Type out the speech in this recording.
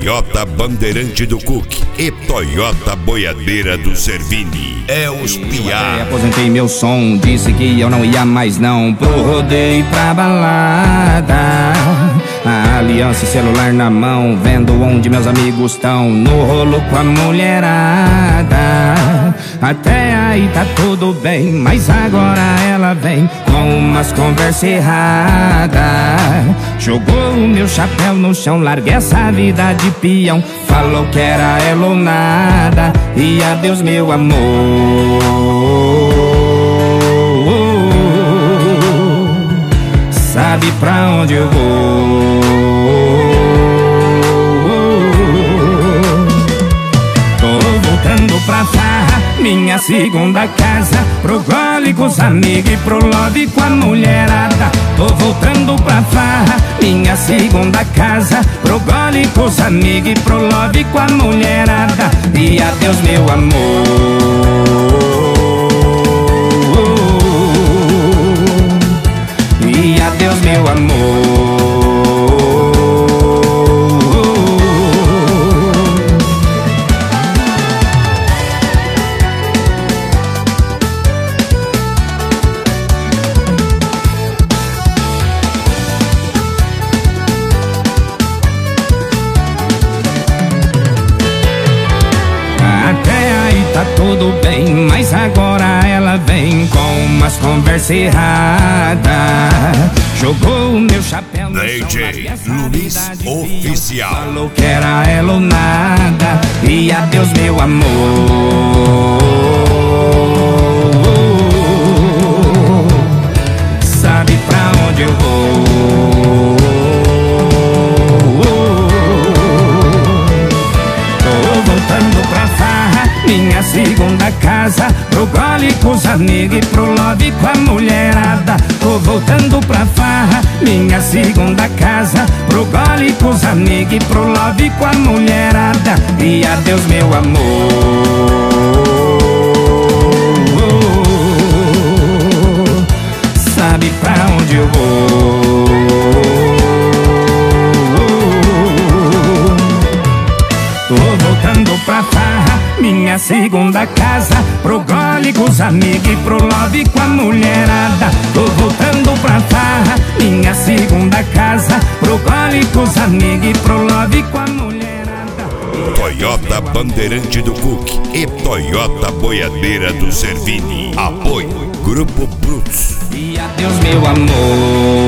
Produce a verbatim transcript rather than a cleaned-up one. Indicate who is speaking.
Speaker 1: Toyota Bandeirante do Cook e Toyota Boiadeira do Servini. É os piá.
Speaker 2: Aposentei meu som, disse que eu não ia mais não pro rodeio pra balada. A aliança e celular na mão, vendo onde meus amigos estão, no rolo com a mulherada. Até aí tá tudo bem, mas agora ela vem com umas conversas erradas. Jogou o meu chapéu no chão, larguei essa vida de peão. Falou que era ela ou nada, e adeus meu amor. Sabe pra onde eu vou? Tô voltando pra farra, minha segunda casa, pro gole com os amigos e pro love com a mulherada. Tô voltando pra farra, minha segunda casa, pro gole com os amigos e pro love com a mulherada. E adeus meu amor. E adeus meu amor. Tá tudo bem, mas agora ela vem com umas conversas erradas. Jogou o meu chapéu no
Speaker 1: D J Luiz Oficial.
Speaker 2: Falou que era ela ou nada, e adeus meu amor. Sabe pra onde eu vou? Tô voltando pra farra, minha segunda casa, pro gole com os amigos e pro love com a mulherada. Tô voltando pra farra, minha segunda casa, pro gole com os amigos e pro love com a mulherada. E adeus meu amor. Sabe pra onde eu vou? Tô voltando pra farra, minha segunda casa, pro gole com os amigos e pro love com a mulherada. Tô voltando pra farra, minha segunda casa, pro gole com os amigos e pro love com a mulherada.
Speaker 1: Toyota Bandeirante do Cook e Toyota Boiadeira do Servini. Apoio Grupo Brutus.
Speaker 2: E adeus meu amor.